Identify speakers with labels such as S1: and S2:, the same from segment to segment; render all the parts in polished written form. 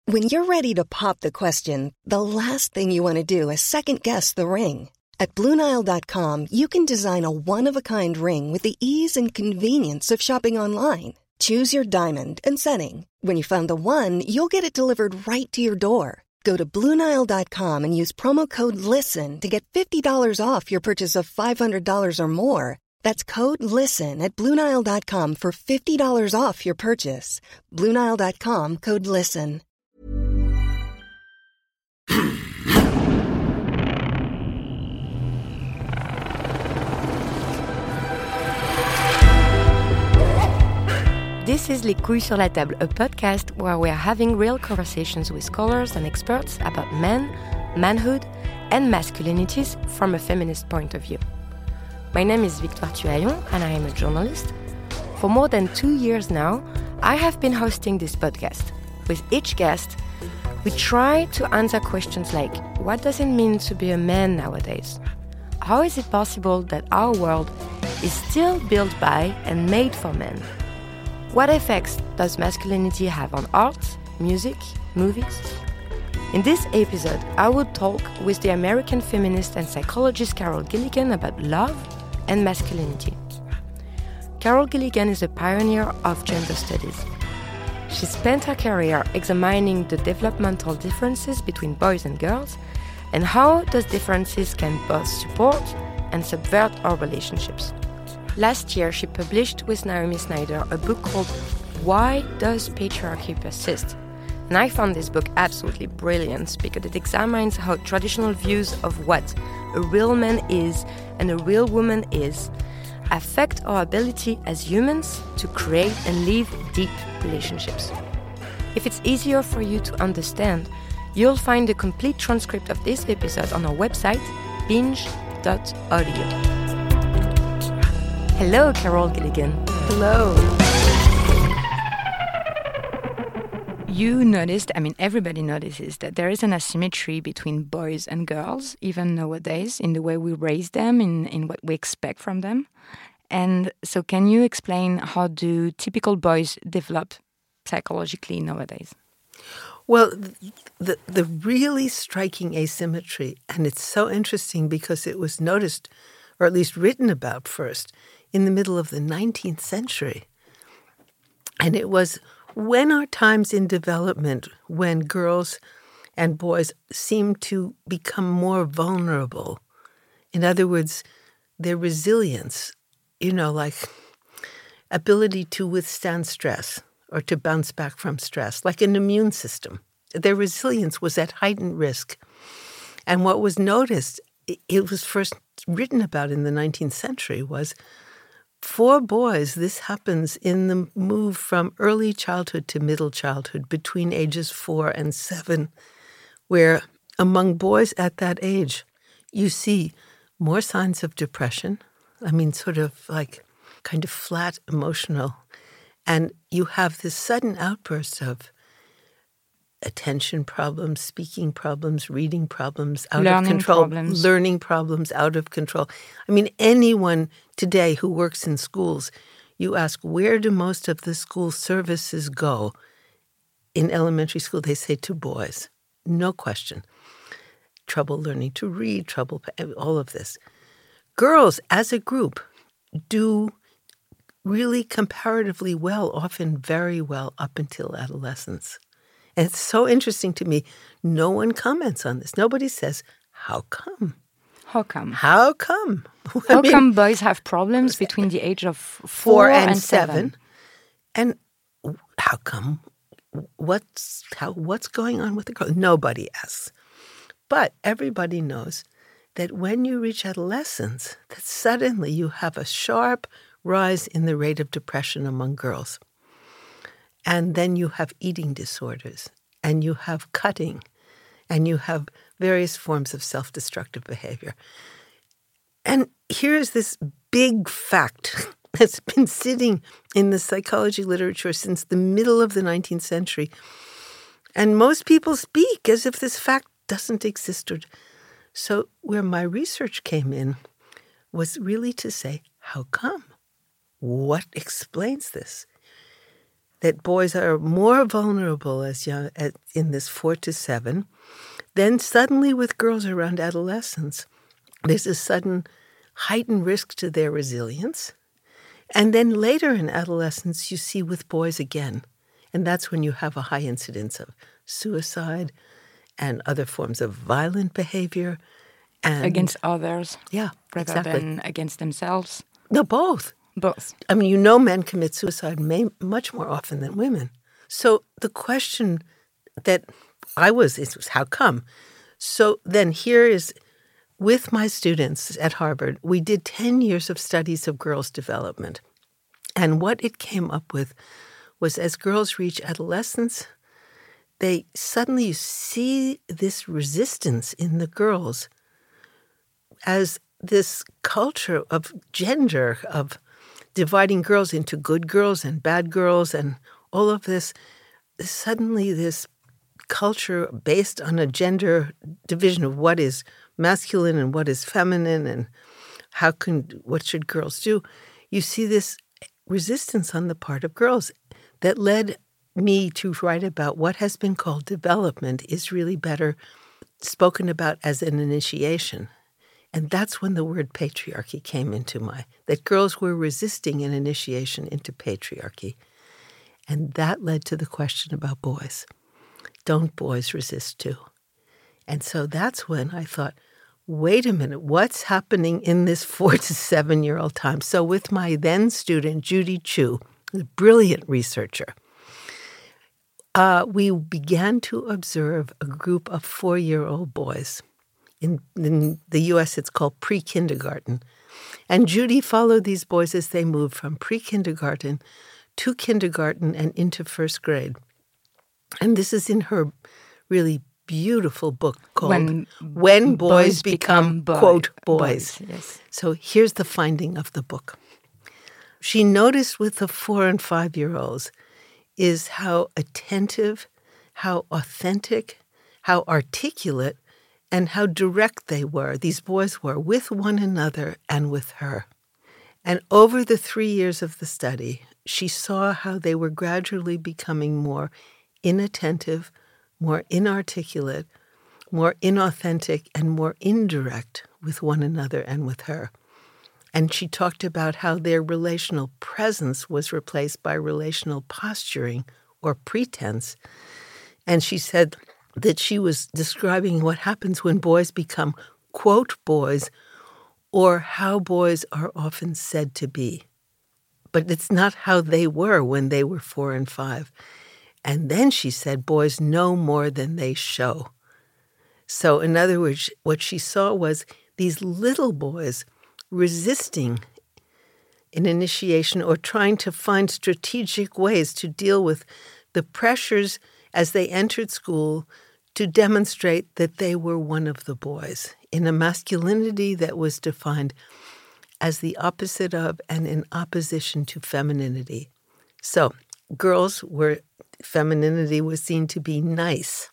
S1: When you're ready to pop the question, the last thing you want to do is second-guess the ring. At BlueNile.com, you can design a one-of-a-kind ring with the ease and convenience of shopping online. Choose your diamond and setting. When you find the one, you'll get it delivered right to your door. Go to BlueNile.com and use promo code LISTEN to get $50 off your purchase of $500 or more. That's code LISTEN at BlueNile.com for $50 off your purchase. BlueNile.com, code LISTEN.
S2: This is Les Couilles sur la Table, a podcast where we are having real conversations with scholars and experts about men, manhood, and masculinities from a feminist point of view. My name is Victoire Tuaillon, and I am a journalist. For more than 2 years now, I have been hosting this podcast. With each guest, we try to answer questions like, what does it mean to be a man nowadays? How is it possible that our world is still built by and made for men? What effects does masculinity have on art, music, movies? In this episode, I will talk with the American feminist and psychologist Carol Gilligan about love and masculinity. Carol Gilligan is a pioneer of gender studies. She spent her career examining the developmental differences between boys and girls and how those differences can both support and subvert our relationships. Last year, she published with Naomi Snyder a book called Why Does Patriarchy Persist? And I found this book absolutely brilliant because it examines how traditional views of what a real man is and a real woman is affect our ability as humans to create and live deep relationships. If it's easier for you to understand, you'll find the complete transcript of this episode on our website, binge.audio. Hello, Carol Gilligan.
S3: Hello. You noticed, everybody notices that there is an asymmetry between boys and girls, even nowadays, in the way we raise them, in what we expect from them. And so can you explain how do typical boys develop psychologically nowadays?
S4: Well, the really striking asymmetry, and it's so interesting because it was noticed, or at least written about first, in the middle of the 19th century. And it was when our times in development, when girls and boys seem to become more vulnerable. In other words, their resilience, like ability to withstand stress or to bounce back from stress, like an immune system. Their resilience was at heightened risk. And what was noticed, it was first written about in the 19th century, was for boys, this happens in the move from early childhood to middle childhood, between ages 4 and 7, where among boys at that age, you see more signs of depression. Sort of like kind of flat emotional. And you have this sudden outburst of attention problems, speaking problems, reading problems, out of control, learning problems, out of control. Anyone today who works in schools, you ask, where do most of the school services go? In elementary school, they say to boys. No question. Trouble learning to read, all of this. Girls, as a group, do really comparatively well, often very well, up until adolescence. And it's so interesting to me. No one comments on this. Nobody says, how come?
S3: How come?
S4: How come?
S3: How come boys have problems between the age of 4 and 7?
S4: And how come? What's going on with the girl? Nobody asks. But everybody knows that when you reach adolescence, that suddenly you have a sharp rise in the rate of depression among girls. And then you have eating disorders, and you have cutting, and you have various forms of self-destructive behavior. And here's this big fact that's been sitting in the psychology literature since the middle of the 19th century. And most people speak as if this fact doesn't exist. So where my research came in was really to say, how come? What explains this? that boys are more vulnerable in this 4 to 7. Then suddenly with girls around adolescence, there's a sudden heightened risk to their resilience. And then later in adolescence, you see with boys again. And that's when you have a high incidence of suicide and other forms of violent behavior. And
S3: against others.
S4: Yeah,
S3: rather
S4: exactly.
S3: than against themselves.
S4: No, both.
S3: Both.
S4: I mean, men commit suicide much more often than women. So the question that was how come? So then here is, with my students at Harvard, we did 10 years of studies of girls' development. And what it came up with was as girls reach adolescence, they suddenly see this resistance in the girls as this culture of gender, of dividing girls into good girls and bad girls, and all of this, suddenly this culture based on a gender division of what is masculine and what is feminine and what should girls do. You see this resistance on the part of girls that led me to write about what has been called development is really better spoken about as an initiation. And that's when the word patriarchy came into that girls were resisting an initiation into patriarchy. And that led to the question about boys. Don't boys resist too? And so that's when I thought, wait a minute, what's happening in this 4 to 7-year-old time? So with my then student, Judy Chu, a brilliant researcher, we began to observe a group of 4-year-old boys. In the U.S., it's called pre-kindergarten. And Judy followed these boys as they moved from pre-kindergarten to kindergarten and into first grade. And this is in her really beautiful book called When Boys Become, quote, boys.
S3: Yes.
S4: So here's the finding of the book. She noticed with the 4 and 5-year-olds is how attentive, how authentic, how articulate, and how direct these boys were with one another and with her. And over the 3 years of the study, she saw how they were gradually becoming more inattentive, more inarticulate, more inauthentic, and more indirect with one another and with her. And she talked about how their relational presence was replaced by relational posturing or pretense. And she said that she was describing what happens when boys become, quote, boys, or how boys are often said to be. But it's not how they were when they were 4 and 5. And then she said boys know more than they show. So in other words, what she saw was these little boys resisting an initiation or trying to find strategic ways to deal with the pressures as they entered school to demonstrate that they were one of the boys in a masculinity that was defined as the opposite of and in opposition to femininity. So femininity was seen to be nice.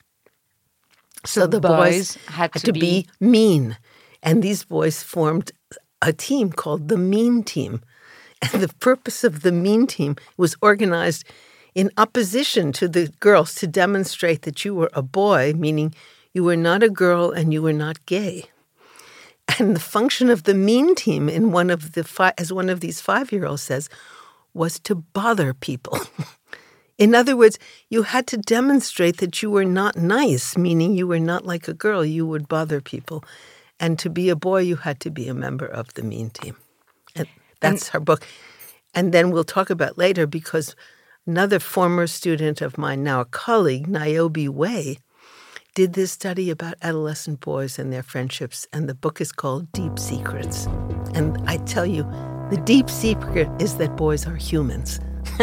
S4: So the boys had to be mean. And these boys formed a team called the Mean Team. And the purpose of the Mean Team was organized in opposition to the girls to demonstrate that you were a boy, meaning you were not a girl and you were not gay. And the function of the Mean Team, as one of these 5-year-olds says, was to bother people. In other words, you had to demonstrate that you were not nice, meaning you were not like a girl, you would bother people. And to be a boy, you had to be a member of the Mean Team. And that's her book. And then we'll talk about later, because another former student of mine, now a colleague, Niobe Way, did this study about adolescent boys and their friendships, and the book is called Deep Secrets. And I tell you, the deep secret is that boys are humans.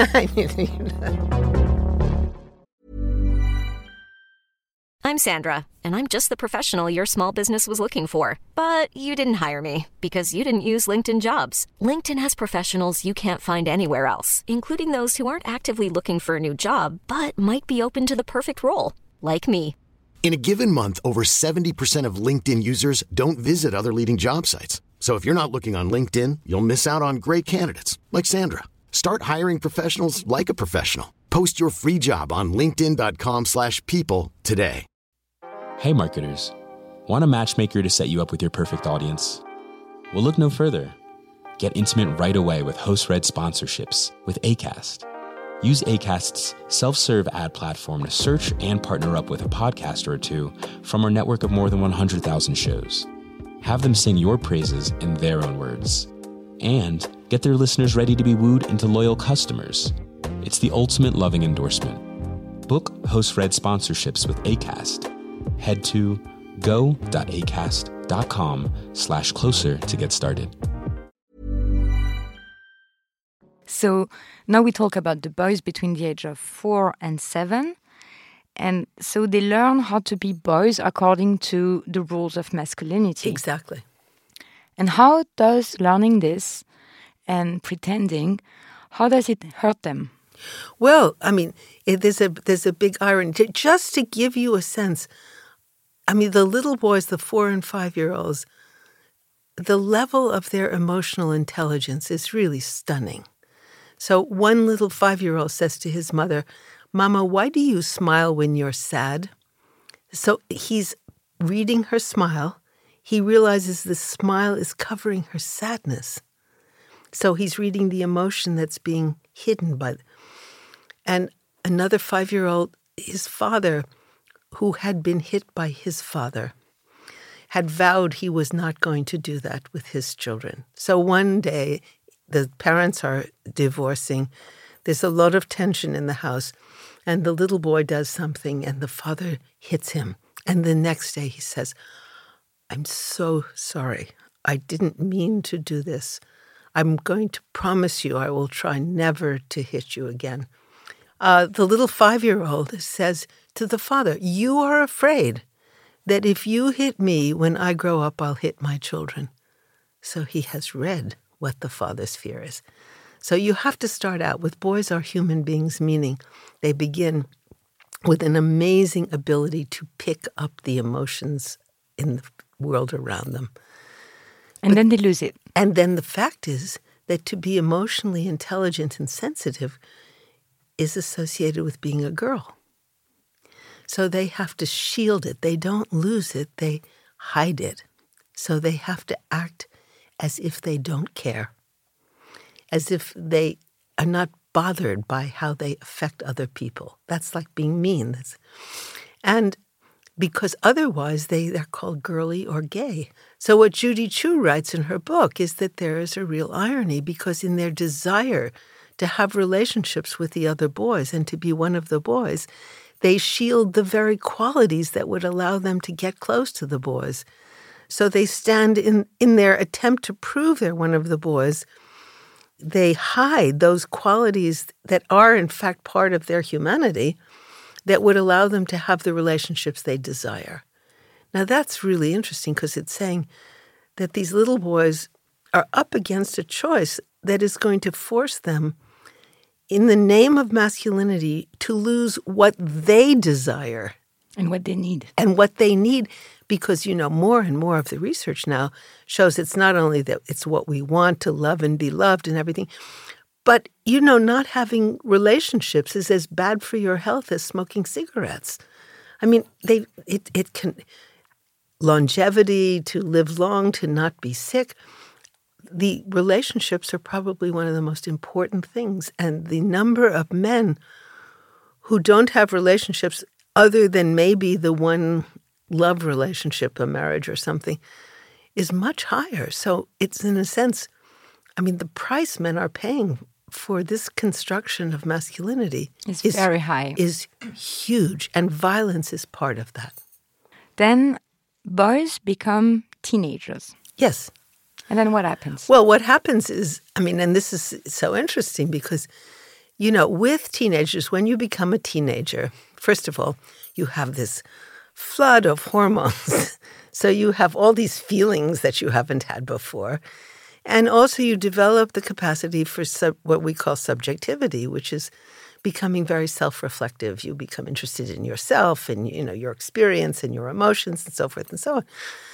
S5: I'm Sandra, and I'm just the professional your small business was looking for. But you didn't hire me because you didn't use LinkedIn Jobs. LinkedIn has professionals you can't find anywhere else, including those who aren't actively looking for a new job, but might be open to the perfect role, like me.
S6: In a given month, over 70% of LinkedIn users don't visit other leading job sites. So if you're not looking on LinkedIn, you'll miss out on great candidates like Sandra. Start hiring professionals like a professional. Post your free job on linkedin.com/people today.
S7: Hey marketers, want a matchmaker to set you up with your perfect audience? Well, look no further. Get intimate right away with host-read sponsorships with Acast. Use Acast's self-serve ad platform to search and partner up with a podcaster or two from our network of more than 100,000 shows. Have them sing your praises in their own words. And get their listeners ready to be wooed into loyal customers. It's the ultimate loving endorsement. Book host-read sponsorships with Acast. Head to go.acast.com/closer to get started.
S3: So now we talk about the boys between the age of 4 and 7. And so they learn how to be boys according to the rules of masculinity.
S4: Exactly.
S3: And how does learning this and pretending, how does it hurt them?
S4: Well, I mean, there's a big irony. Just to give you a sense, I mean, the little boys, the 4 and 5-year-olds, the level of their emotional intelligence is really stunning. So one little 5-year-old says to his mother, "Mama, why do you smile when you're sad?" So he's reading her smile. He realizes the smile is covering her sadness. So he's reading the emotion that's being hidden by. And another 5-year-old, his father, who had been hit by his father, had vowed he was not going to do that with his children. So one day, the parents are divorcing. There's a lot of tension in the house. And the little boy does something, and the father hits him. And the next day he says, "I'm so sorry. I didn't mean to do this. I'm going to promise you I will try never to hit you again." The little 5-year-old says to the father, "You are afraid that if you hit me when I grow up, I'll hit my children." So he has read what the father's fear is. So you have to start out with boys are human beings, meaning they begin with an amazing ability to pick up the emotions in the world around them.
S3: And then they lose it.
S4: And then the fact is that to be emotionally intelligent and sensitive is associated with being a girl. So they have to shield it. They don't lose it. They hide it. So they have to act as if they don't care, as if they are not bothered by how they affect other people. That's like being mean. And because otherwise they're called girly or gay. So what Judy Chu writes in her book is that there is a real irony, because in their desire to have relationships with the other boys and to be one of the boys, they shield the very qualities that would allow them to get close to the boys. So they stand in their attempt to prove they're one of the boys. They hide those qualities that are, in fact, part of their humanity that would allow them to have the relationships they desire. Now, that's really interesting, because it's saying that these little boys are up against a choice that is going to force them, in the name of masculinity, to lose what they desire.
S3: And what they need.
S4: And what they need, because, more and more of the research now shows it's not only that it's what we want to love and be loved and everything, but, not having relationships is as bad for your health as smoking cigarettes. I mean, it can, longevity, to live long, to not be sick, the relationships are probably one of the most important things. And the number of men who don't have relationships other than maybe the one love relationship, a marriage or something, is much higher. So it's, in a sense, the price men are paying for this construction of masculinity
S3: is very high.
S4: Is huge, and violence is part of that.
S3: Then boys become teenagers.
S4: Yes.
S3: And then what happens?
S4: Well, what happens is, and this is so interesting because, with teenagers, when you become a teenager, first of all, you have this flood of hormones. So you have all these feelings that you haven't had before. And also you develop the capacity for what we call subjectivity, which is becoming very self-reflective. You become interested in yourself and, your experience and your emotions and so forth and so on.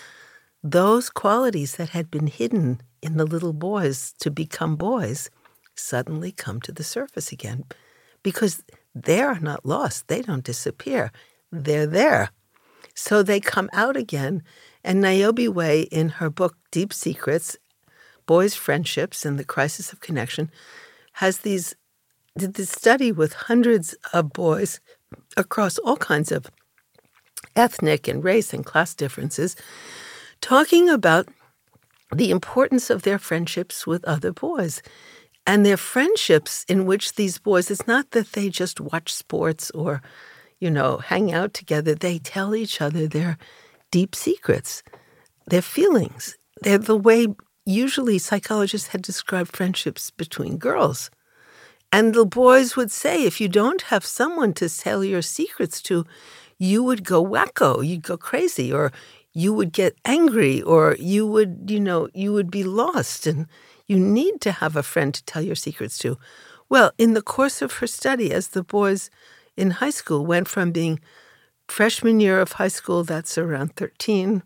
S4: Those qualities that had been hidden in the little boys to become boys suddenly come to the surface again, because they are not lost. They don't disappear. They're there. So they come out again. And Niobe Way, in her book Deep Secrets, Boys' Friendships and the Crisis of Connection, did this study with hundreds of boys across all kinds of ethnic and race and class differences, talking about the importance of their friendships with other boys. And their friendships in which these boys, it's not that they just watch sports or, hang out together. They tell each other their deep secrets, their feelings. They're the way usually psychologists had described friendships between girls. And the boys would say, if you don't have someone to tell your secrets to, you would go wacko, you'd go crazy, or you would get angry, or you would be lost, and you need to have a friend to tell your secrets to. Well, in the course of her study, as the boys in high school went from being freshman year of high school, that's around 13,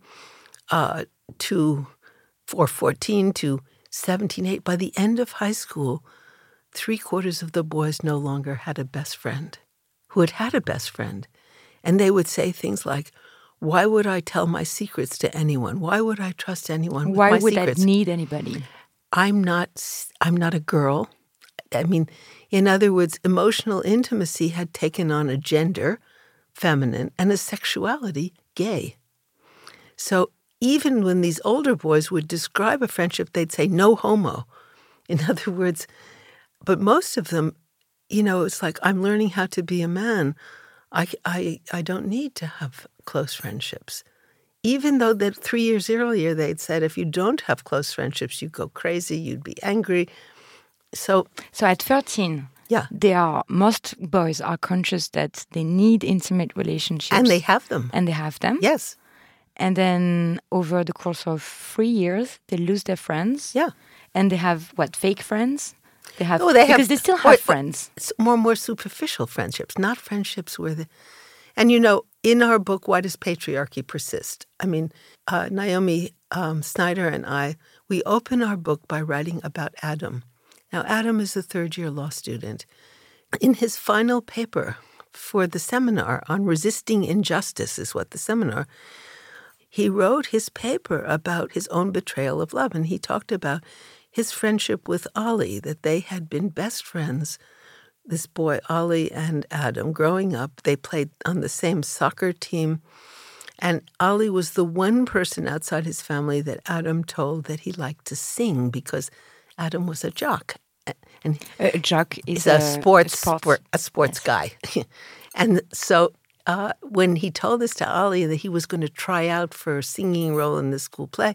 S4: or 14 to 17, 8, by the end of high school, 3/4 of the boys no longer had a best friend who had a best friend. And they would say things like, why would I tell my secrets to anyone? Why would I trust anyone with my secrets?
S3: Why would I need anybody?
S4: I'm not a girl. I mean, in other words, emotional intimacy had taken on a gender, feminine, and a sexuality, gay. So even when these older boys would describe a friendship, they'd say, no homo. In other words, but most of them, it's like, I'm learning how to be a man. I don't need to have close friendships. Even though that 3 years earlier they'd said, if you don't have close friendships, you go crazy, you'd be angry. So
S3: at 13, most boys are conscious that they need intimate relationships.
S4: And they have them.
S3: Yes. And then over the course of 3 years, they lose their friends.
S4: Yeah.
S3: And they have, fake friends?
S4: Because
S3: they still have friends.
S4: It's more superficial friendships, not friendships where and in our book, Why Does Patriarchy Persist? I mean, Naomi Snyder and I, we open our book by writing about Adam. Now, Adam is a third-year law student. In his final paper for the seminar on resisting injustice is what the seminar, he wrote his paper about his own betrayal of love, and he talked about his friendship with Ollie, that they had been best friends, this boy, Ollie and Adam, growing up. They played on the same soccer team, and Ollie was the one person outside his family that Adam told that he liked to sing because Adam was a jock. And
S3: a jock is
S4: a sports guy. And so when he told this to Ollie that he was going to try out for a singing role in the school play,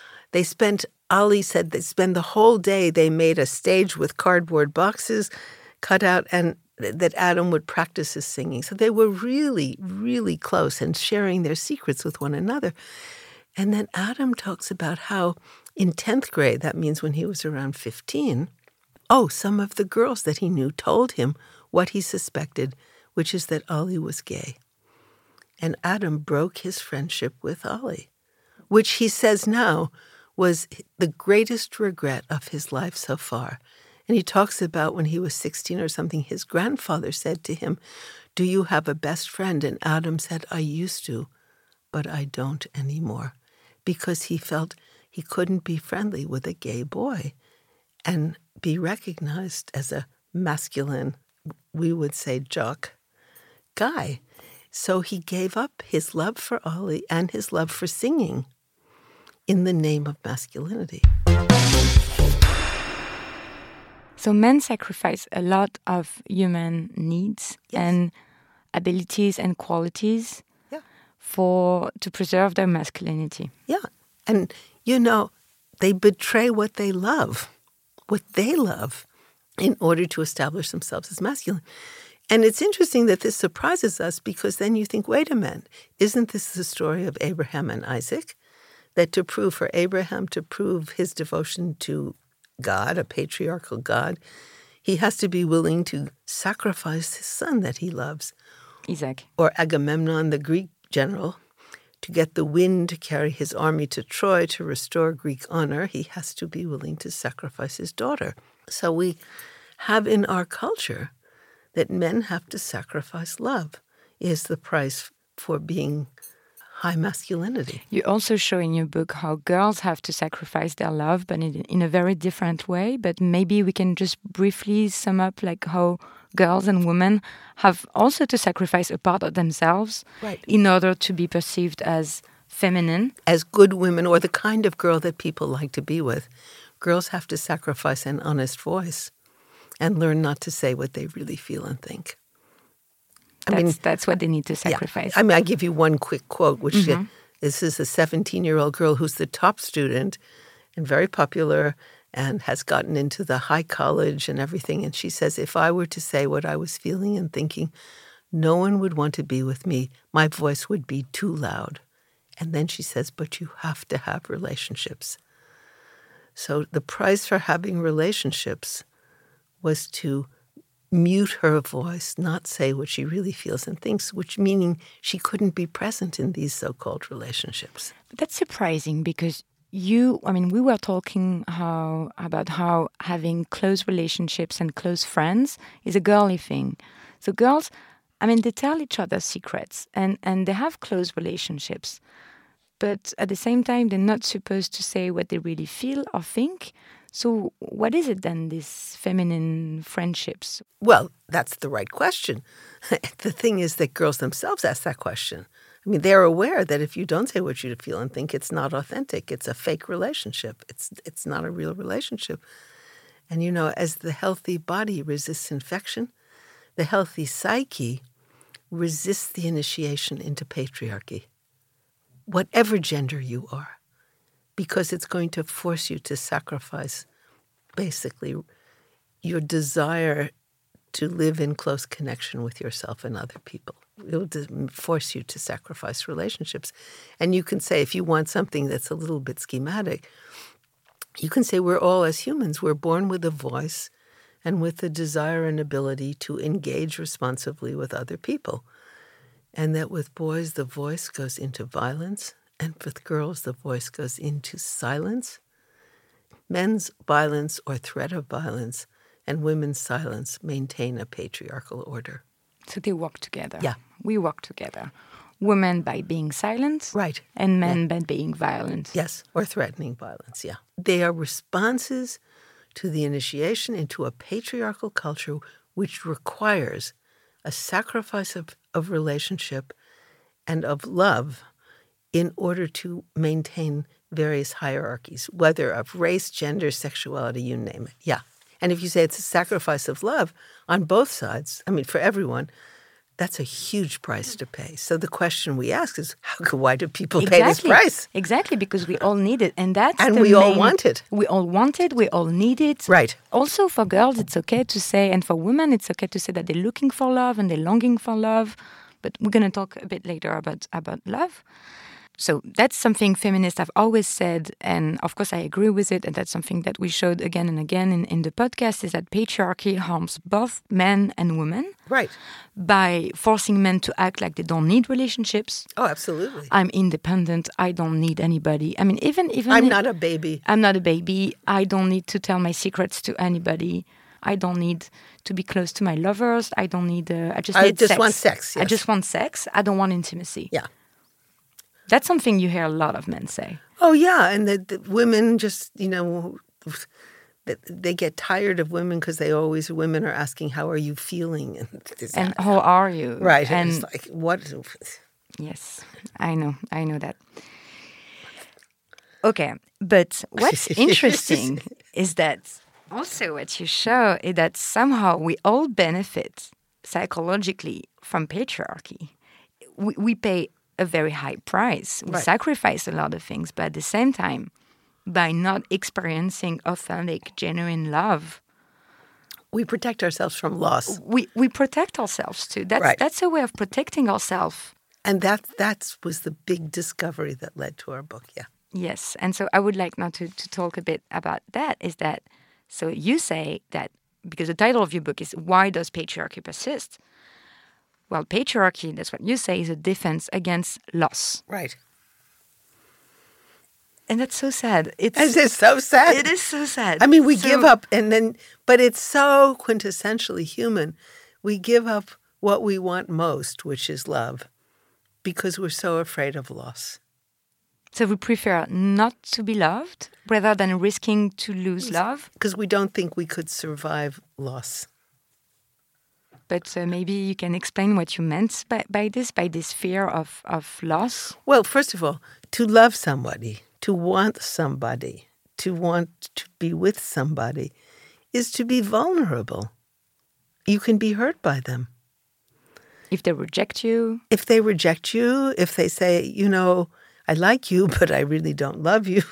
S4: Ollie said they spent the whole day, they made a stage with cardboard boxes cut out, and that Adam would practice his singing. So they were really, really close and sharing their secrets with one another. And then Adam talks about how in 10th grade, that means when he was around 15, some of the girls that he knew told him what he suspected, which is that Ollie was gay. And Adam broke his friendship with Ollie, which he says now was the greatest regret of his life so far. And he talks about when he was 16 or something, his grandfather said to him, do you have a best friend? And Adam said, I used to, but I don't anymore, because he felt he couldn't be friendly with a gay boy and be recognized as a masculine, we would say jock, guy. So he gave up his love for Ollie and his love for singing in the name of masculinity.
S3: So men sacrifice a lot of human needs and abilities and qualities to preserve their masculinity.
S4: Yeah. And, they betray what they love, in order to establish themselves as masculine. And it's interesting that this surprises us, because then you think, wait a minute, isn't this the story of Abraham and Isaac? That for Abraham to prove his devotion to God, a patriarchal God, he has to be willing to sacrifice his son that he loves.
S3: Isaac.
S4: Or Agamemnon, the Greek general, to get the wind to carry his army to Troy to restore Greek honor, he has to be willing to sacrifice his daughter. So we have in our culture that men have to sacrifice love is the price for being high masculinity.
S3: You also show in your book how girls have to sacrifice their love, but in a very different way. But maybe we can just briefly sum up like how girls and women have also to sacrifice a part of themselves in order to be perceived as feminine.
S4: As good women, or the kind of girl that people like to be with. Girls have to sacrifice an honest voice and learn not to say what they really feel and think.
S3: That's what they need to sacrifice.
S4: Yeah. I give you one quick quote, which this is a 17-year-old girl who's the top student and very popular and has gotten into the high college and everything. And she says, if I were to say what I was feeling and thinking, no one would want to be with me. My voice would be too loud. And then she says, but you have to have relationships. So the price for having relationships was to mute her voice, not say what she really feels and thinks, which meaning she couldn't be present in these so-called relationships.
S3: But that's surprising because we were talking about how having close relationships and close friends is a girly thing. So girls, they tell each other secrets and they have close relationships. But at the same time, they're not supposed to say what they really feel or think. So what is it then, these feminine friendships?
S4: Well, that's the right question. The thing is that girls themselves ask that question. They're aware that if you don't say what you feel and think, it's not authentic. It's a fake relationship. It's not a real relationship. And, as the healthy body resists infection, the healthy psyche resists the initiation into patriarchy, whatever gender you are, because it's going to force you to sacrifice, basically, your desire to live in close connection with yourself and other people. It will force you to sacrifice relationships. And you can say, if you want something that's a little bit schematic, you can say we're all, as humans, we're born with a voice and with the desire and ability to engage responsibly with other people. And that with boys, the voice goes into violence, and with girls, the voice goes into silence. Men's violence or threat of violence and women's silence maintain a patriarchal order.
S3: So they work together.
S4: Yeah.
S3: We work together. Women by being silent.
S4: Right.
S3: And men by being violent.
S4: Yes, or threatening violence, yeah. They are responses to the initiation into a patriarchal culture which requires a sacrifice of relationship and of love in order to maintain various hierarchies, whether of race, gender, sexuality, you name it. Yeah. And if you say it's a sacrifice of love on both sides, for everyone, that's a huge price to pay. So the question we ask is, why do people pay this price?
S3: Exactly, because we all need it. And
S4: all want it.
S3: We all want it. We all need it.
S4: Right.
S3: Also, for girls, it's okay to say, and for women, it's okay to say that they're looking for love and they're longing for love. But we're going to talk a bit later about love. So that's something feminists have always said, and of course I agree with it, and that's something that we showed again and again in the podcast, is that patriarchy harms both men and women.
S4: Right.
S3: By forcing men to act like they don't need relationships.
S4: Oh, absolutely.
S3: I'm independent. I don't need anybody. Even
S4: I'm not a baby.
S3: I'm not a baby. I don't need to tell my secrets to anybody. I don't need to be close to my lovers. I don't need. I just
S4: want sex. Yes.
S3: I just want sex. I don't want intimacy.
S4: Yeah.
S3: That's something you hear a lot of men say.
S4: Oh, yeah. And the women just, they get tired of women because women are asking, how are you feeling?
S3: And how are you?
S4: Right.
S3: And
S4: it's like, what?
S3: Yes, I know that. Okay. But what's interesting is that also what you show is that somehow we all benefit psychologically from patriarchy. We pay a very high price. We sacrifice a lot of things, but at the same time, by not experiencing authentic, genuine love,
S4: we protect ourselves from loss.
S3: We protect ourselves too. That's a way of protecting ourselves.
S4: And that was the big discovery that led to our book, yeah.
S3: Yes, and so I would like now to talk a bit about that, is that, so you say that, because the title of your book is Why Does Patriarchy Persist? Well, patriarchy, that's what you say, is a defense against loss.
S4: Right.
S3: And that's so sad.
S4: It is so sad.
S3: It is so sad.
S4: We give up, but it's so quintessentially human. We give up what we want most, which is love, because we're so afraid of loss.
S3: So we prefer not to be loved rather than risking to lose love?
S4: Because we don't think we could survive loss.
S3: But maybe you can explain what you meant by this fear of loss?
S4: Well, first of all, to love somebody, to want somebody, to want to be with somebody is to be vulnerable. You can be hurt by them.
S3: If they reject you?
S4: If they reject you, if they say, I like you, but I really don't love you.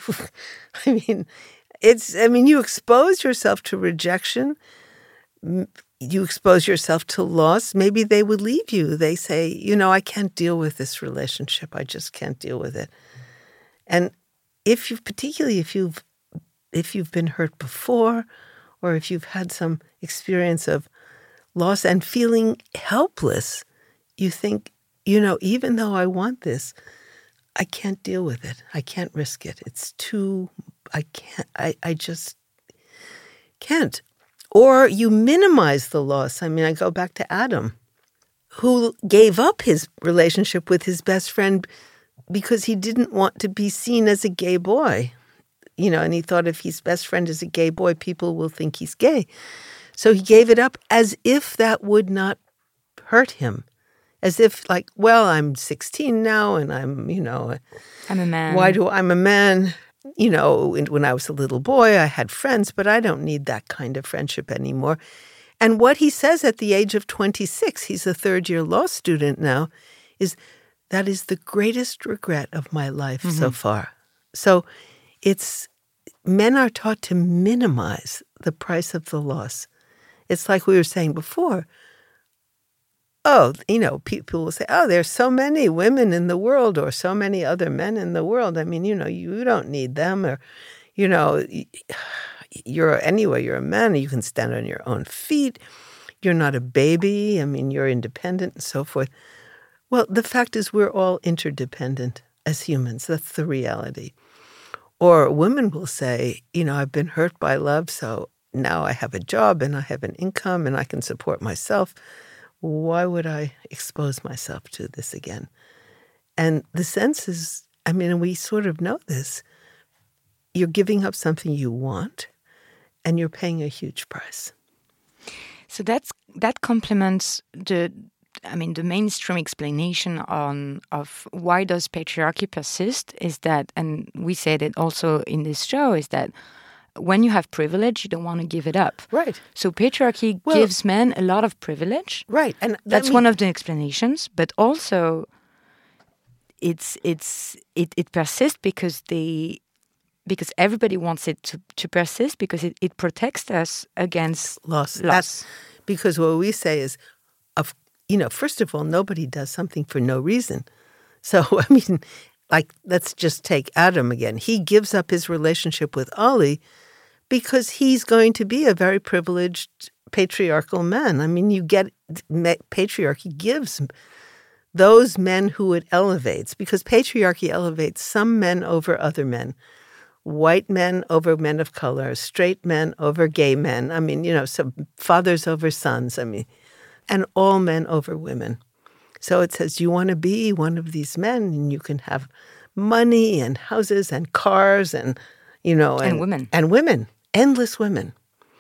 S4: You expose yourself to rejection. You expose yourself to loss. Maybe they would leave you. They say, I can't deal with this relationship. I just can't deal with it. And particularly if you've been hurt before, or if you've had some experience of loss and feeling helpless, you think, even though I want this, I can't deal with it. I can't risk it. I just can't. Or you minimize the loss. I go back to Adam, who gave up his relationship with his best friend because he didn't want to be seen as a gay boy. And he thought if his best friend is a gay boy, people will think he's gay. So he gave it up as if that would not hurt him. As if I'm 16 now and I'm
S3: a man.
S4: I'm a man. When I was a little boy, I had friends, but I don't need that kind of friendship anymore. And what he says at the age of 26, he's a third-year law student now, that is the greatest regret of my life so far. So men are taught to minimize the price of the loss. It's like we were saying before. People will say, there's so many women in the world or so many other men in the world. You don't need them. Or, you're a man. You can stand on your own feet. You're not a baby. You're independent and so forth. Well, the fact is we're all interdependent as humans. That's the reality. Or women will say, I've been hurt by love, so now I have a job and I have an income and I can support myself. Why would I expose myself to this again? And the sense is, we sort of know this. You're giving up something you want, and you're paying a huge price.
S3: So that complements the mainstream explanation of why does patriarchy persist is that, and we said it also in this show, is that when you have privilege, you don't want to give it up.
S4: Right.
S3: So patriarchy gives men a lot of privilege.
S4: Right. And
S3: that's one of the explanations. But also, it persists because everybody wants it to persist because it protects us against loss.
S4: That's because what we say is, first of all, nobody does something for no reason. So, let's just take Adam again. He gives up his relationship with Ollie because he's going to be a very privileged patriarchal man. Patriarchy gives those men who it elevates, because patriarchy elevates some men over other men. White men over men of color, straight men over gay men. So fathers over sons. And all men over women. So it says you want to be one of these men, and you can have money and houses and cars and
S3: women.
S4: And women. Endless women.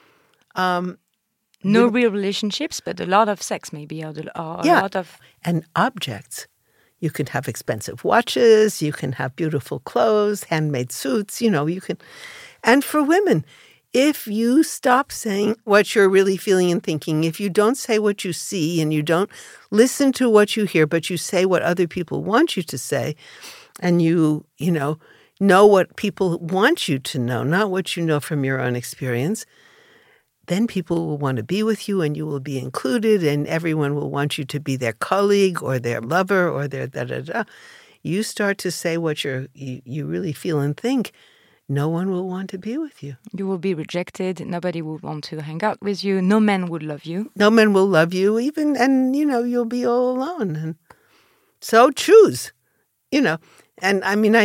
S3: No real relationships, but a lot of sex maybe, or a lot of...
S4: And objects. You can have expensive watches, you can have beautiful clothes, handmade suits, you can... And for women, if you stop saying what you're really feeling and thinking, if you don't say what you see and you don't listen to what you hear, but you say what other people want you to say, and you know what people want you to know, not what you know from your own experience, then people will want to be with you and you will be included and everyone will want you to be their colleague or their lover or their da-da-da. You start to say what you really feel and think, no one will want to be with you.
S3: You will be rejected. Nobody will want to hang out with you. No man would love you.
S4: No man will love you even, and, you'll be all alone. And so choose, And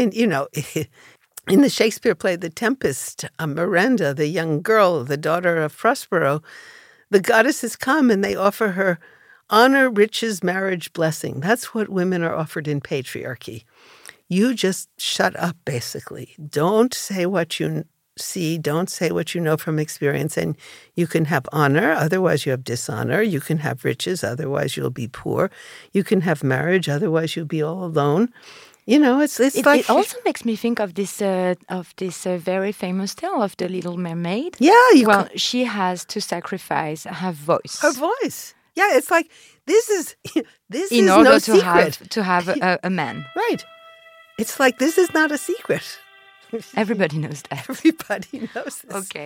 S4: in the Shakespeare play, The Tempest, Miranda, the young girl, the daughter of Prospero, the goddesses come and they offer her honor, riches, marriage, blessing. That's what women are offered in patriarchy. You just shut up, basically. Don't say what you see. Don't say what you know from experience. And you can have honor, otherwise you have dishonor. You can have riches, otherwise you'll be poor. You can have marriage, otherwise you'll be all alone. You know, it's like...
S3: It also makes me think of this very famous tale of the Little Mermaid.
S4: Yeah.
S3: She has to sacrifice her voice.
S4: Her voice. Yeah, it's like, this is
S3: in order
S4: no
S3: to
S4: secret.
S3: have a man.
S4: Right. It's like, this is not a secret.
S3: Everybody knows that.
S4: Everybody knows this.
S3: Okay.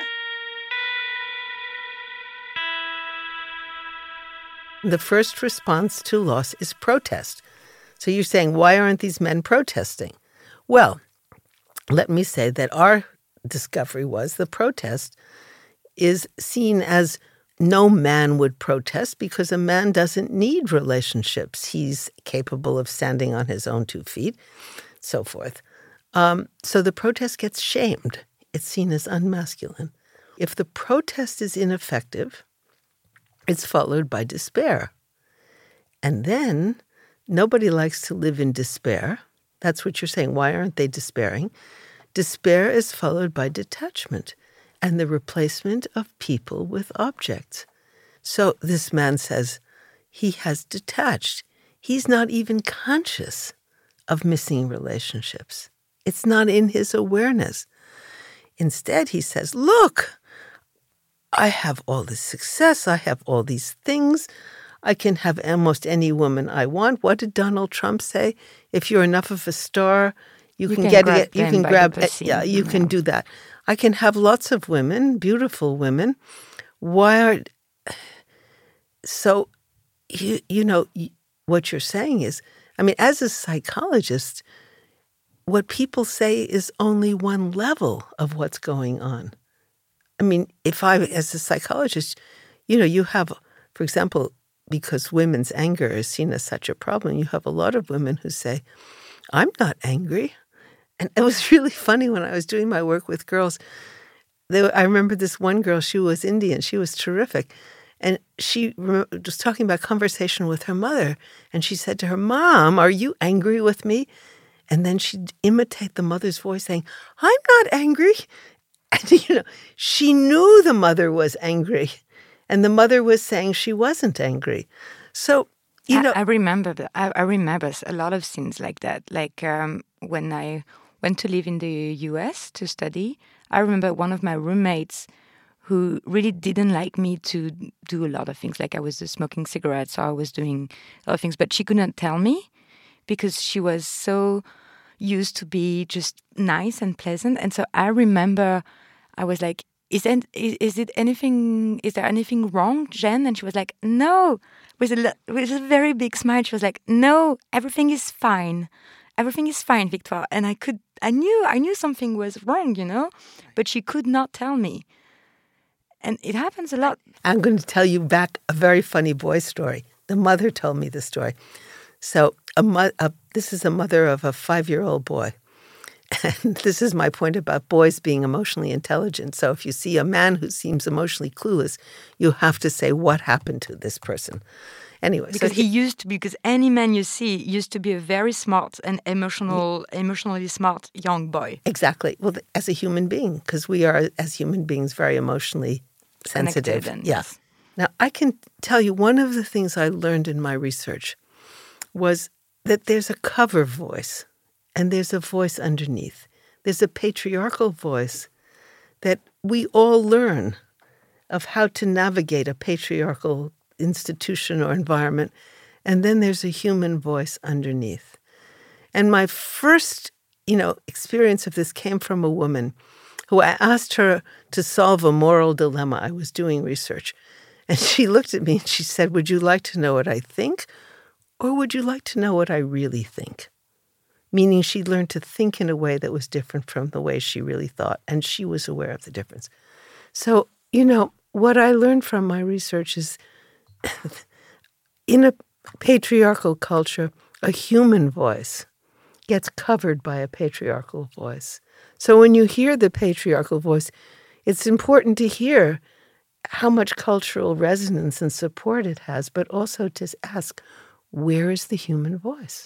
S4: The first response to loss is protest. So you're saying, why aren't these men protesting? Well, let me say that our discovery was the protest is seen as no man would protest because a man doesn't need relationships. He's capable of standing on his own 2 feet, so forth. So the protest gets shamed. It's seen as unmasculine. If the protest is ineffective, it's followed by despair. And then nobody likes to live in despair. That's what you're saying. Why aren't they despairing? Despair is followed by detachment and the replacement of people with objects. So this man says he has detached. He's not even conscious of missing relationships. It's not in his awareness. Instead, he says, look, I have all this success. I have all these things. I can have almost any woman I want. What did Donald Trump say? If you're enough of a star, you can do that. I can have lots of women, beautiful women. So, you know, what you're saying is, I mean, as a psychologist, what people say is only one level of what's going on. I mean, as a psychologist, you know, you have, for example, because women's anger is seen as such a problem, you have a lot of women who say, I'm not angry. And it was really funny when I was doing my work with girls. I remember this one girl, she was Indian. She was terrific. And she was talking about conversation with her mother. And she said to her, Mom, are you angry with me? And then she'd imitate the mother's voice saying, I'm not angry. And, you know, she knew the mother was angry. And the mother was saying she wasn't angry. So, you know.
S3: I remember a lot of scenes like that. Like when I went to live in the US to study, I remember one of my roommates who really didn't like me to do a lot of things. Like I was smoking cigarettes, so I was doing a lot of things. But she couldn't tell me because she was so used to be just nice and pleasant. And so I remember I was like, is there anything wrong, Jen? And she was like, no, with a very big smile. She was like, no, everything is fine. Everything is fine, Victoire. And I knew something was wrong, you know, but she could not tell me. And it happens a lot.
S4: I'm going to tell you back a very funny boy story. The mother told me the story. So this is a mother of a 5-year-old boy. And this is my point about boys being emotionally intelligent. So if you see a man who seems emotionally clueless, you have to say, what happened to this person? Anyway,
S3: because any man you see used to be a very smart and emotionally smart young boy.
S4: Exactly. Well, as a human being, because we are, as human beings, very emotionally sensitive.
S3: Yes.
S4: Now, I can tell you one of the things I learned in my research was that there's a cover voice and there's a voice underneath. There's a patriarchal voice that we all learn of how to navigate a patriarchal institution or environment, and then there's a human voice underneath. And my first, experience of this came from a woman who I asked her to solve a moral dilemma. I was doing research, and she looked at me and she said, would you like to know what I think, or would you like to know what I really think? Meaning she learned to think in a way that was different from the way she really thought, and she was aware of the difference. So, what I learned from my research is in a patriarchal culture, a human voice gets covered by a patriarchal voice. So when you hear the patriarchal voice, it's important to hear how much cultural resonance and support it has, but also to ask, where is the human voice?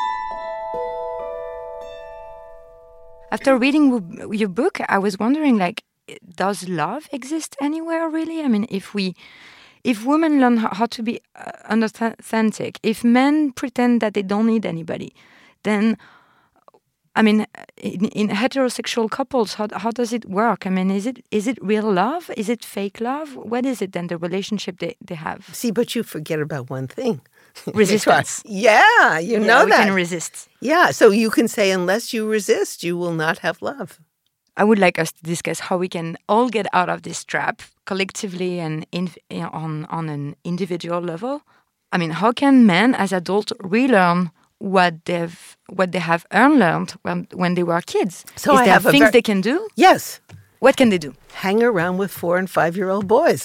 S3: After reading your book, I was wondering, like, does love exist anywhere, really? I mean, if women learn how to be authentic, if men pretend that they don't need anybody, then, I mean, in heterosexual couples, how does it work? I mean, is it real love? Is it fake love? What is it then, the relationship they have?
S4: See, but you forget about one thing.
S3: Resistance.
S4: Yeah, you know
S3: we
S4: that.
S3: Can resist.
S4: Yeah, so you can say, unless you resist, you will not have love.
S3: I would like us to discuss how we can all get out of this trap collectively and on an individual level. I mean, how can men as adults relearn what they have learned when they were kids?
S4: So
S3: Is there things they can do?
S4: Yes.
S3: What can they do?
S4: Hang around with 4- and 5-year-old boys.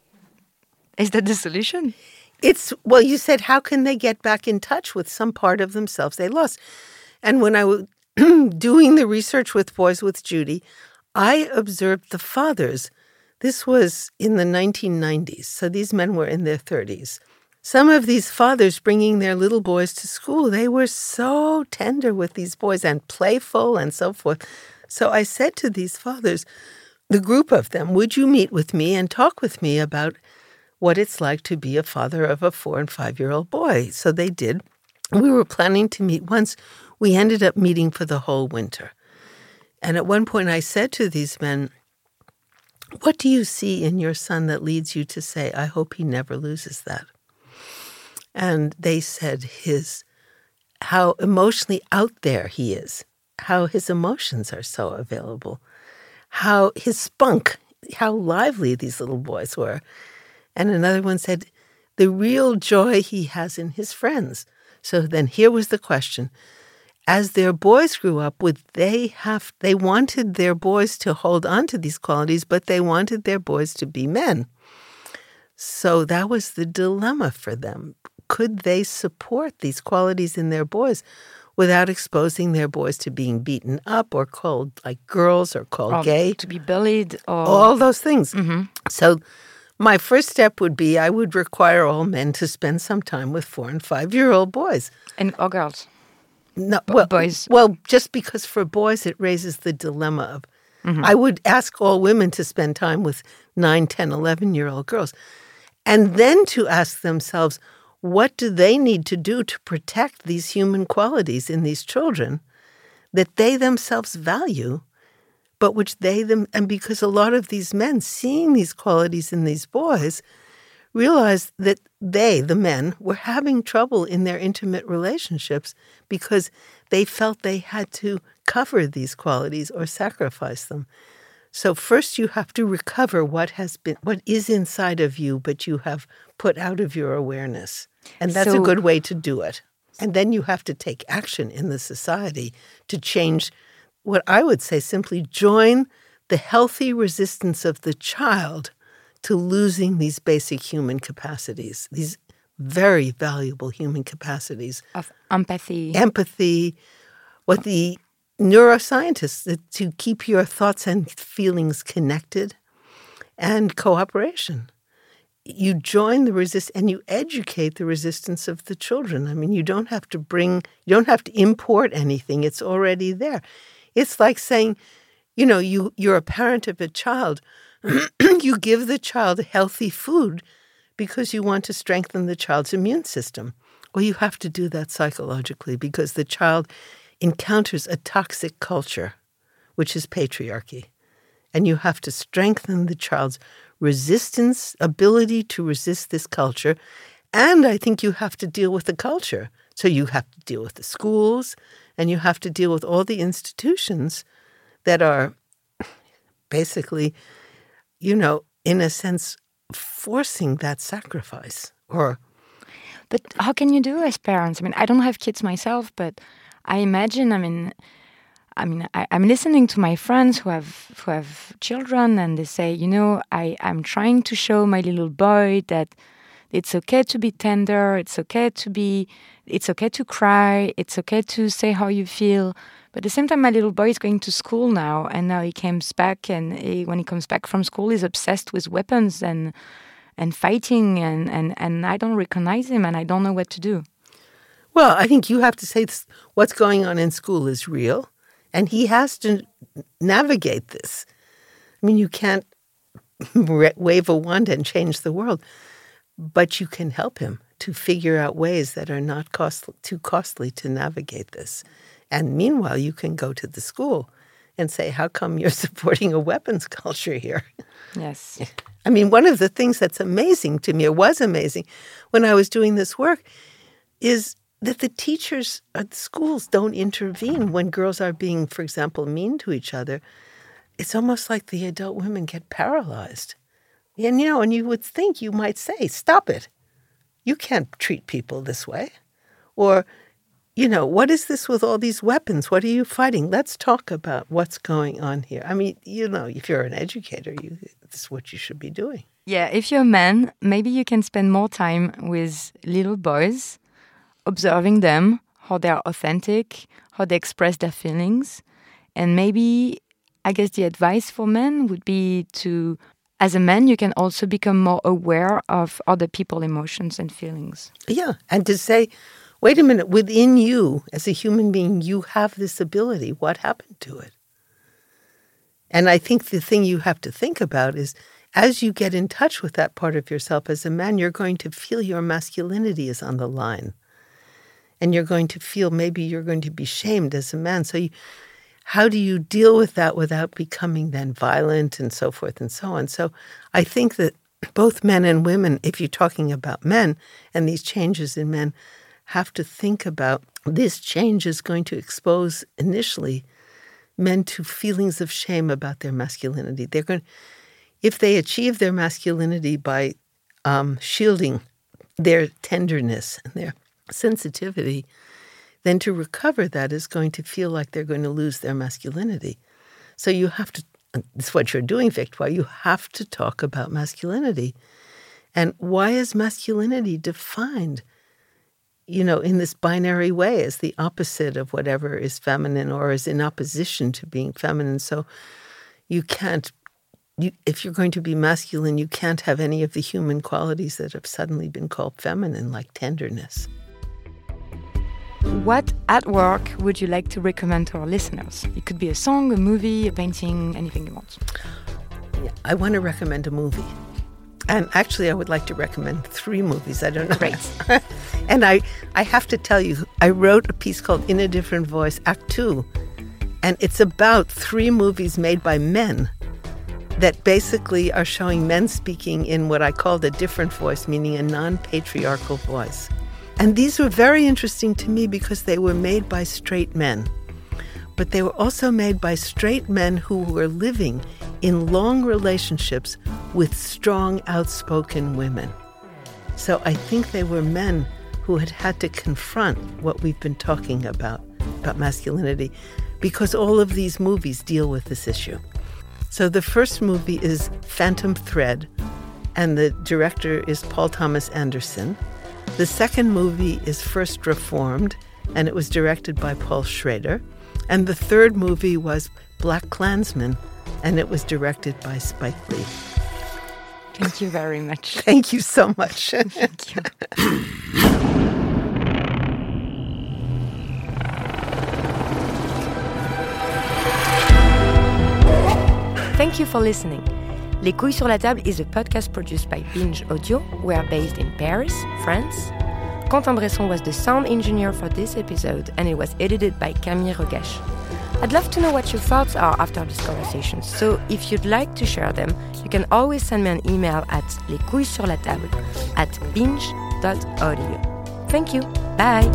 S3: Is that the solution?
S4: Well, you said, how can they get back in touch with some part of themselves they lost? And when I was doing the research with Boys with Judy, I observed the fathers. This was in the 1990s, so these men were in their 30s. Some of these fathers bringing their little boys to school, they were so tender with these boys and playful and so forth. So I said to these fathers, the group of them, would you meet with me and talk with me about what it's like to be a father of a 4- and 5-year-old boy? So they did. We were planning to meet once. We ended up meeting for the whole winter. And at one point I said to these men, what do you see in your son that leads you to say, I hope he never loses that? And they said how emotionally out there he is, how his emotions are so available, how his spunk, how lively these little boys were. And another one said, the real joy he has in his friends. So then here was the question. As their boys grew up, they wanted their boys to hold on to these qualities, but they wanted their boys to be men. So that was the dilemma for them. Could they support these qualities in their boys without exposing their boys to being beaten up or called like girls or called gay?
S3: To be bullied or...
S4: all those things.
S3: Mm-hmm.
S4: So my first step would be I would require all men to spend some time with 4- and 5-year-old boys.
S3: Or girls.
S4: No,
S3: boys.
S4: Well, just because for boys it raises the dilemma of, I would ask all women to spend time with 9, 10, 11-year-old girls. And then to ask themselves, what do they need to do to protect these human qualities in these children that they themselves value, but which and because a lot of these men seeing these qualities in these boys realized that they, the men, were having trouble in their intimate relationships because they felt they had to cover these qualities or sacrifice them. So first you have to recover what is inside of you, but you have put out of your awareness. And that's a good way to do it. And then you have to take action in the society to change what I would say simply join the healthy resistance of the child to losing these basic human capacities, these very valuable human capacities.
S3: Of empathy.
S4: What the neuroscientists, to keep your thoughts and feelings connected, and cooperation. You join the and you educate the resistance of the children. I mean, you don't have to import anything. It's already there. It's like saying, you're a parent of a child. You give the child healthy food because you want to strengthen the child's immune system. Well, you have to do that psychologically because the child encounters a toxic culture, which is patriarchy. And you have to strengthen the child's resistance, ability to resist this culture. And I think you have to deal with the culture. So you have to deal with the schools, and you have to deal with all the institutions that are basically, in a sense, forcing that sacrifice.
S3: But how can you do as parents? I mean, I don't have kids myself, but I imagine, I'm listening to my friends who have children, and they say, I'm trying to show my little boy that It's okay to be tender. It's okay to cry. It's okay to say how you feel. But at the same time, my little boy is going to school now, and now he comes back, and when he comes back from school, he's obsessed with weapons and fighting, and I don't recognize him, and I don't know what to do.
S4: Well, I think you have to say what's going on in school is real, and he has to navigate this. I mean, you can't wave a wand and change the world, but you can help him to figure out ways that are not too costly to navigate this. And meanwhile, you can go to the school and say, how come you're supporting a weapons culture here?
S3: Yes.
S4: I mean, one of the things that's amazing to me, or was amazing when I was doing this work, is that the teachers at the schools don't intervene when girls are being, for example, mean to each other. It's almost like the adult women get paralyzed. And, and you would think you might say, stop it. You can't treat people this way. Or, what is this with all these weapons? What are you fighting? Let's talk about what's going on here. I mean, if you're an educator, this is what you should be doing.
S3: Yeah, if you're a man, maybe you can spend more time with little boys, observing them, how they're authentic, how they express their feelings. And maybe, I guess the advice for men would be to, as a man, you can also become more aware of other people's emotions and feelings.
S4: Yeah, and to say, wait a minute, within you, as a human being, you have this ability. What happened to it? And I think the thing you have to think about is, as you get in touch with that part of yourself as a man, you're going to feel your masculinity is on the line. And you're going to feel maybe you're going to be shamed as a man. So how do you deal with that without becoming then violent and so forth and so on? So I think that both men and women, if you're talking about men and these changes in men, have to think about this change is going to expose initially men to feelings of shame about their masculinity. If they achieve their masculinity by shielding their tenderness and their sensitivity, then to recover that is going to feel like they're going to lose their masculinity. So you have to, this is what you're doing, Victoire, you have to talk about masculinity. And why is masculinity defined, in this binary way as the opposite of whatever is feminine or is in opposition to being feminine? So if you're going to be masculine, you can't have any of the human qualities that have suddenly been called feminine, like tenderness.
S3: What artwork would you like to recommend to our listeners? It could be a song, a movie, a painting, anything you want.
S4: Yeah, I want to recommend a movie. And actually, I would like to recommend 3 movies. I don't know.
S3: Great.
S4: And I have to tell you, I wrote a piece called In a Different Voice, Act 2. And it's about 3 movies made by men that basically are showing men speaking in what I called a different voice, meaning a non-patriarchal voice. And these were very interesting to me because they were made by straight men. But they were also made by straight men who were living in long relationships with strong, outspoken women. So I think they were men who had to confront what we've been talking about masculinity, because all of these movies deal with this issue. So the first movie is Phantom Thread, and the director is Paul Thomas Anderson. The second movie is First Reformed, and it was directed by Paul Schrader. And the third movie was Black Klansman, and it was directed by Spike Lee.
S3: Thank you very much.
S4: Thank you so much.
S3: Thank you. Thank you for listening. Les Couilles sur la Table is a podcast produced by Binge Audio. We are based in Paris, France. Quentin Bresson was the sound engineer for this episode, and it was edited by Camille Regache. I'd love to know what your thoughts are after this conversation, so if you'd like to share them, you can always send me an email at lescouillessurlatable@binge.audio. Thank you. Bye.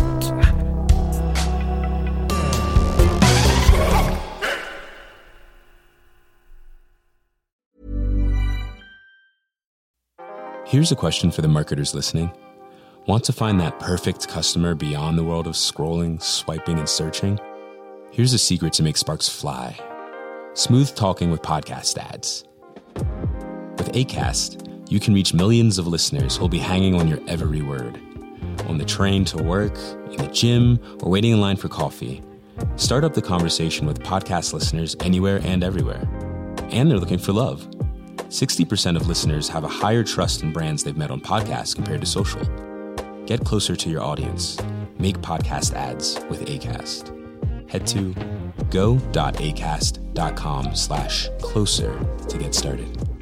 S7: Here's a question for the marketers listening. Want to find that perfect customer beyond the world of scrolling, swiping, and searching? Here's a secret to make sparks fly. Smooth talking with podcast ads. With Acast, you can reach millions of listeners who'll be hanging on your every word. On the train to work, in the gym, or waiting in line for coffee. Start up the conversation with podcast listeners anywhere and everywhere. And they're looking for love. 60% of listeners have a higher trust in brands they've met on podcasts compared to social. Get closer to your audience. Make podcast ads with Acast. Head to go.acast.com/closer to get started.